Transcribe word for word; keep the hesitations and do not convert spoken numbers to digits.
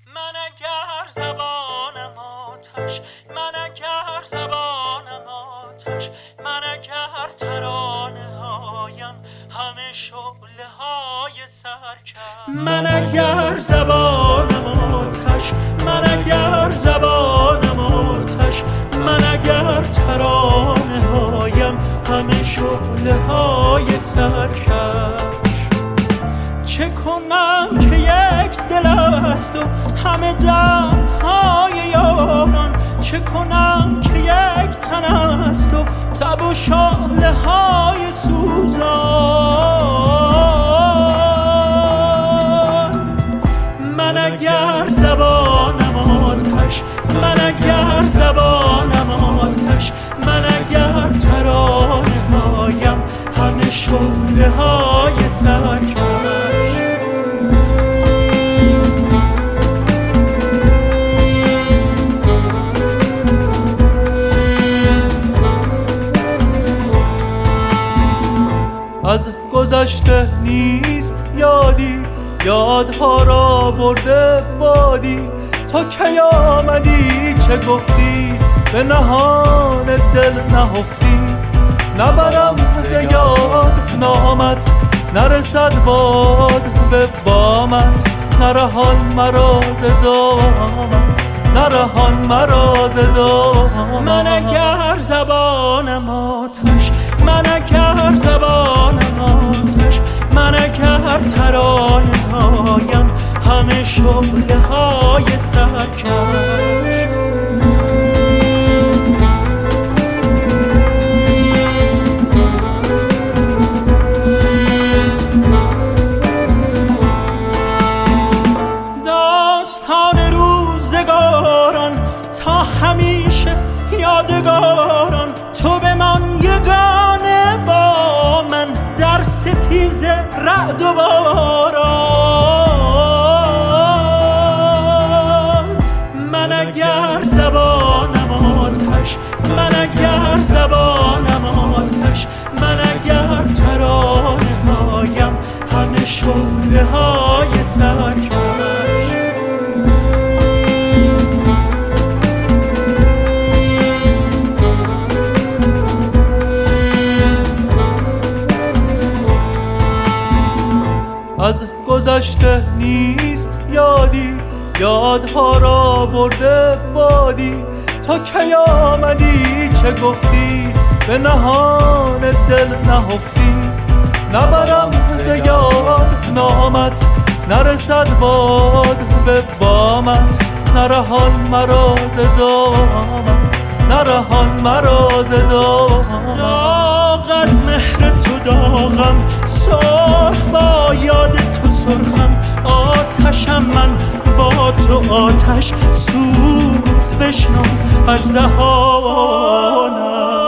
من اگر زبانم آتش، من اگر زبانم آتش، من اگر ترانه هایم همه شعله های سرکش. من اگر زبانم آتش، من اگر زبانم آتش، من اگر ترانه هایم همه شعله های سرکش. چه کنم که یک دل است و همه دردهای یاران، چه کنم که یک تن است و تب و شعله های سوزان. من اگر زبانم آتش، من اگر زبانم آتش، من اگر ترانه هایم همه شعله های سرکش. از گذشته نیست یادی، یادها را برده بادی. تا کی آمدی چه گفتی، به نهان دل نهفتی. نبرم ز یاد نامت، نرسد باد به بامت. نرهان مرا ز دامت، نرهان مرا ز دامت. من اگر زبانم آتش، من اگر زبانم آتش، من اگر ترانه هایم همه شعله های سرکش. داستان روزگاران تا همیشه یادگاران، تو بمان یگانه با من در ستیز رعد و باران. من اگر زبانم آتش، من اگر زبانم آتش، من اگر ترانه هایم همه شعله های سرکش. از گذشته نیست یادی، یادها را برده بادی. تا کی آمدی چه گفتی، به نهان دل نهفتی. نبرم ز یاد نامت، نرسد باد به بامت. نرهان مرا ز دامت، نرهان مرا ز دامت. داغ از مهر تو داغم، سرخ با یاد تو سرخم. آتشم من با تو آتش، سوز بشنو از دهانم.